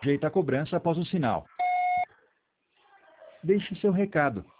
sujeita a cobrança após o sinal. Deixe seu recado.